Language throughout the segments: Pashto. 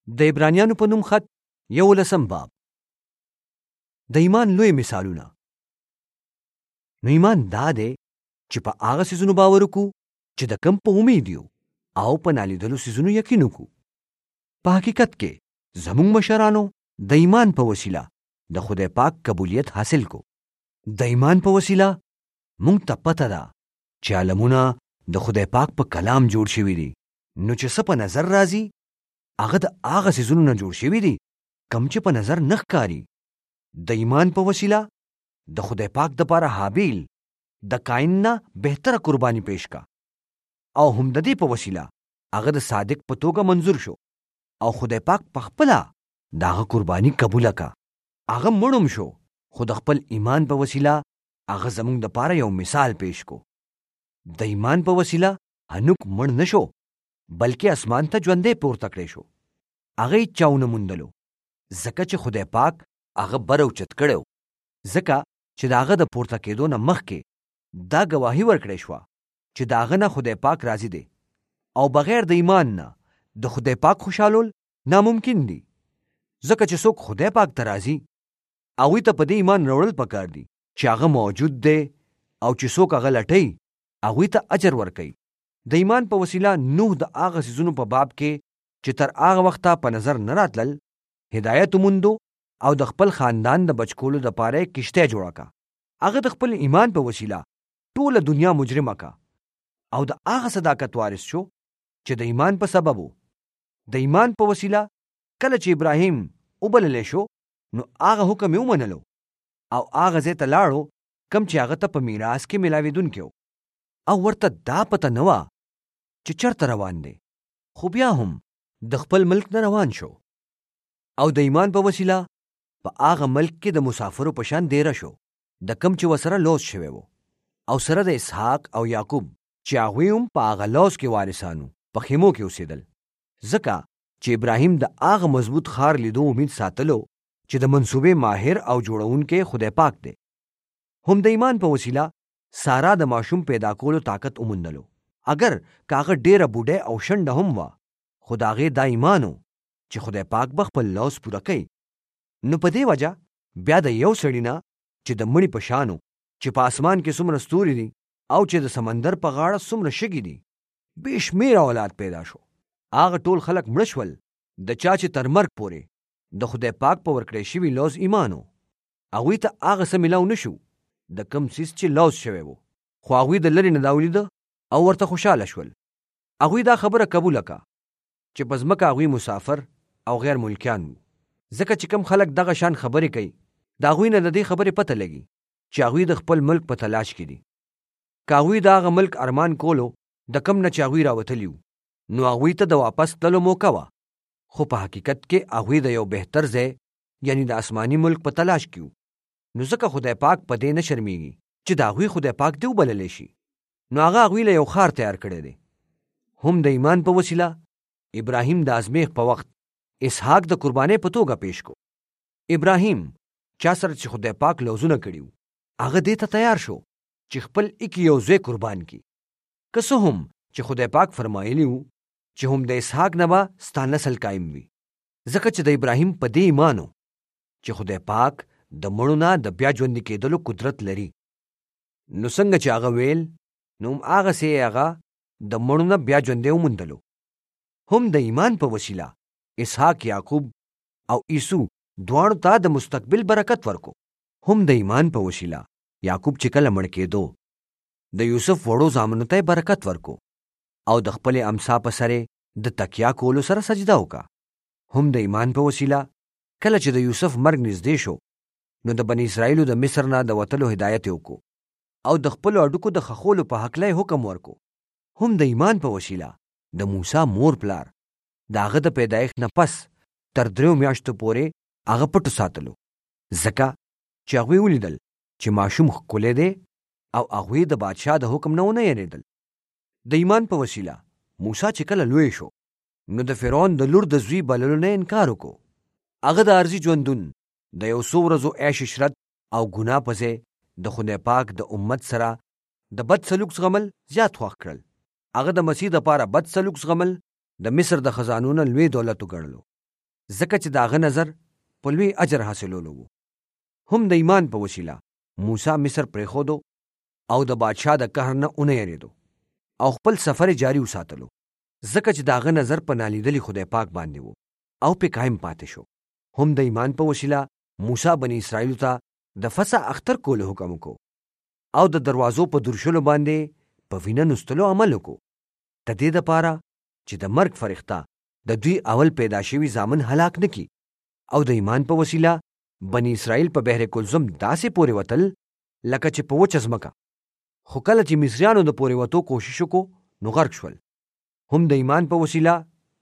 د عبرانیانو په نوم خط 11 باب. د ایمان لوی مثالونه. نو ایمان دا دی چې په هغه څیزونو باور وکړو چې د کم په امید یو او په نالیدلو څیزونو یقین وکړو. په حقیقت کې زموږ مشرانو د ایمان په وسیله د خدای پاک قبولیت حاصل کو. د ایمان په وسیله مونږ ته پته ده چې عالمونه د خدای پاک په کلام جوړ شوي دي. نو چې څه په نظر راځي هغه د هغه څیزونو نه جوړ شوي دي کم چې په نظر نه ښکاري. د ایمان په وسیله د خدای پاک دپاره هابیل د قاین نه بهتره قرباني پیش کا او هم د دې په وسیله هغه د صادق په توګه منظور شو او خدای پاک په خپله د هغه قرباني قبوله کا. هغه مړم شو خو د خپل ایمان په وسیله هغه زموږ دپاره یو مثال پیش کو. د ایمان په وسیله هنوک مړ نه شو بلکې اسمان ته ژوندی پورته کړی شو. هغه یې چاونه موندلو ځکه چې خدای پاک هغه بر اوچت کړی و. ځکه چې د هغه د پورته کېدو نه مخکې دا ګواهي ورکړی شوه چې د هغه نه خدای پاک راضي دی او بغیر د ایمان نه د خدای پاک خوشحالول ناممکن دي. ځکه چې څوک خدای پاک ته راضي هغوی ته په دې ایمان راوړل پکار دي چې هغه موجود دی او چې څوک هغه لټوي هغوی ته اجر ورکوي. د ایمان په وسیله نوح د هغه څیزونو په باب کې چې تر هغه وخته په نظر نه راتلل هدایت وموندو او د خپل خاندان د بچ کولو دپاره یې کشتی جوړه کا. هغه د خپل ایمان په وسیله ټوله دنیا مجرمه کا او د هغه صداقت وارث شو چې د ایمان په سبب و. د ایمان په وسیله کله چې ابراهیم وبللی شو نو هغه حکم یې ومنلو او هغه ځای ته لاړو کم چې هغه ته په میراث کې میلاوېدونکی و او ورته دا پته نه وه چې چرته روان دی، خو بیا هم د خپل ملک نه روان شو او د ایمان په وسیله په هغه ملک کې د مسافرو په شان دیره شو د کم چې ورسره لوز شوی و او سره د اسحاق او یعقوب چې هغوی هم په هغه لوز کې وارثانو په خیمو کې اوسېدل. ځکه چې ابراهیم د هغه مضبوط ښار لیدو امید ساتلو چې د منصوبې ماهر او جوړونکی خدای پاک دی. هم د ایمان په وسیله سارا د ماشوم پیدا کولو طاقت وموندلو. اگر که هغه ډېره بوډۍ او شنډه هم وه خو د هغې دا ایمان و چې خدای پاک به خپل لوز پوره کوي. نو په دې وجه بیا د یو سړي نه چې د مړي په شان و چې په اسمان کې څومره ستوري دي او چې د سمندر په غاړه څومره شګې دي بې شمېره اولاد پیدا شو. هغه ټول خلک مړه شول د چا چې تر مرګ پورې د خدای پاک په ورکړی شوي لوز ایمان و. هغوی ته هغه څه میلاو نه شو د کم څیز چې لوز شوی و، خو هغوی د لرې نه دا ولیده او ورته خوشحاله شول. هغوی دا خبره قبوله که چې په ځمکه هغوی مسافر او غیر ملکیان وو. ځکه چې کم خلک دغه شان خبرې کوي د هغوی نه د دې خبرې پته لګي چې هغوی د خپل ملک په تلاش کې دي. که هغوی د هغه ملک ارمان کولو د کم نه چې هغوی راوتلي وو نو هغوی ته د واپس تللو موقع وه، خو په حقیقت کې هغوی د یو بهتر ځای یعنی د آسماني ملک په تلاش کې وو. نو ځکه خدای پاک په دې نه شرمېږي چې د هغوی خدای پاک دې وبللی شي، نو هغه هغوی له یو ښار تیار کړی دی. هم د ایمان په وسیله ابراهیم د ازمیښت په وخت اسحاق د قربانۍ په توګه پیش کو. ابراهیم چا سره چې خدای پاک لوزونه کړي وو هغه دې ته تیار شو چې خپل ایک یو زوی قربان کړي. که څه هم چې خدای پاک فرمایلی وو چې هم د اسحاق نه به ستا نسل قایم وي، ځکه چې د ابراهیم په دې ایمان و چې خدای پاک د مړو نه د بیا ژوندي کېدلو قدرت لري. نو څنګه چې هغه ویل نو هغسې یې هغه د مړو نه بیا ژوندی وموندلو. هم د ایمان په وسیله اسحاق یعقوب او عیسو دواړو ته د مستقبل برکت ورکو. هم د ایمان په وسیله یعقوب چې کله مړ کېدو د یوسف وړو زامنو ته برکت ورکو او د خپلې امسا په سرې د تکیا کولو سره سجده وکړه. هم د ایمان په وسیله کله چې د یوسف مرګ نږدې شو نو د بني اسرائیلو د مصر نه د وتلو هدایت یې وکړو او د خپلو هډوکو د خښولو په هکله یې حکم ورکو. هم د ایمان په وسیله د موسی مور پلار د هغه د پیدایښت نه پس تر 3 میاشتو پورې هغه پټو ساتلو، ځکه چې هغوی ولیدل چې ماشوم ښکلی دی او هغوی د بادشاه د حکم نه ونه یېرېدل. د ایمان په وسیله موسی چې کله لوی شو نو د فرعون د لور د زوی بللو نه انکار وکړو. هغه د عارضي ژوندون د یو څو ورځو عیش عشرت او ګناه په ځای د خدای پاک د امت سره د بد سلوک زغمل زیات خوښ کړل. هغه د مسیح دپاره بد سلوک زغمل د مصر د خزانو نه لوی دولت وګڼلو ځکه چې د هغه نظر په لوی اجر حاصلولو و. هم د ایمان په وسیله موسی مصر پرېښودو او د بادشاه د قهر نه ونه یریدو او خپل سفر جاری وساتلو، ځکه چې د هغه نظر په نالیدلي خدای پاک باندې و او پې قایم پاتې شو. هم د ایمان په وسیله موسی بني اسرائیلو ته د فسح اختر کولو حکم وکړو او د دروازو په درشلو باندې په وینه نستلو عمل وکړو، د دې دپاره چې د مرګ فرښته د دوی اول پیدا شوي زامن هلاک نه کړي. او د ایمان په وسیله بني اسرائیل په بحر کلزم داسې پورې وتل لکه چې په وچه ځمکه، خو کله چې مصریانو د پورې وتو کوشش وکړو نو غرق شول. هم د ایمان په وسیله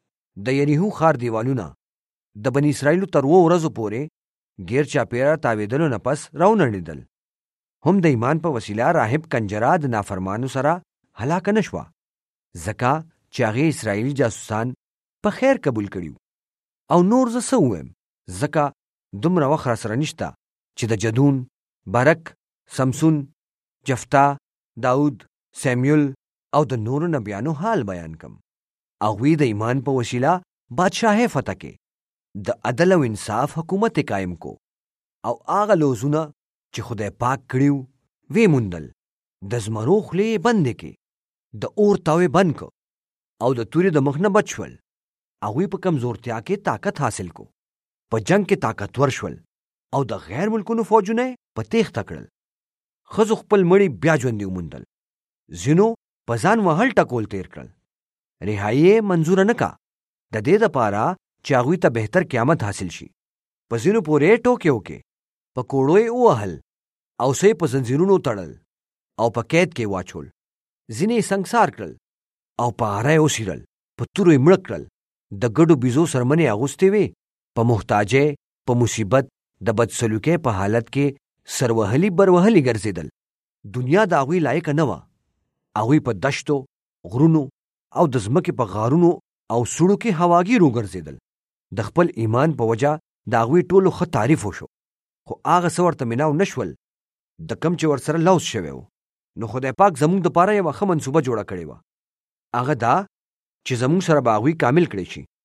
د یریحو ښار دیوالونه د بني اسرائیلو تر 2 ورځو پورې غیر چاپیره تاوېدلو نه پس راونړېدل. هم د ایمان په وسیله راهب کنجره د نافرمانو سره هلاکه نه شوه، ځکه چې هغې اسرائیلي جاسوسان په خیر قبول کړي. او نور زه څه ووایم، ځکه دومره وخت راسره نشته چې د جدون، برک، سمسون، جفتا، داود، سیمیول او د نورو نبیانو حال بیان کم. هغوی د ایمان په وسیله بادشاهۍ فتح کې د عدل او انصاف حکومت قائم کو او هغه لوزونه چې خدای پاک کړیو وی موندل. د زمرو خولې بندې کې د اور تاوې بند کو او د تورې د مخ نه بچ شول. هغوی په کمزورتیا کې طاقت حاصل کو، په جنگ کې طاقتور شول او د غیر ملکونو فوجونه په تیښته کړل. ښځو خپل مړي بیا ژوندي وموندل، ځینو په ځان وهل ټکول تیر کړل. رهایي یې منظوره نه کا، د دې دپاره چې هغوی ته بهتر قیامت حاصل شي. په ځینو پورې ټوکې وکې، په کوړو یې ووهل او څه یې په زنځیرونو تړل او په قید کې واچول. ځینې یې سنګسار کړل او په اره یې وڅیرل، په تورو یې مړه کړل. د ګډو بیزو سرمنې اغوستې وې، په محتاجۍ، په مصیبت، د بدسلوکۍ په حالت کې سروهلي بروهلي ګرځېدل. دنیا د هغوی لایقه نه وه. هغوی په دشتو، غرونو او د ځمکې په غارونو او سړو کې هواګیر وګرځېدل. د خپل ایمان په وجه د هغوی ټولو ښه تعریف وشو، خو هغه څه ورته میناو نه شول د کم چې ورسره لوث شوی و. نو خدای پاک زموږ دپاره یوه ښه منصوبه جوړه کړې وه، هغه دا چې زموږ سره به هغوی کامل کړی شي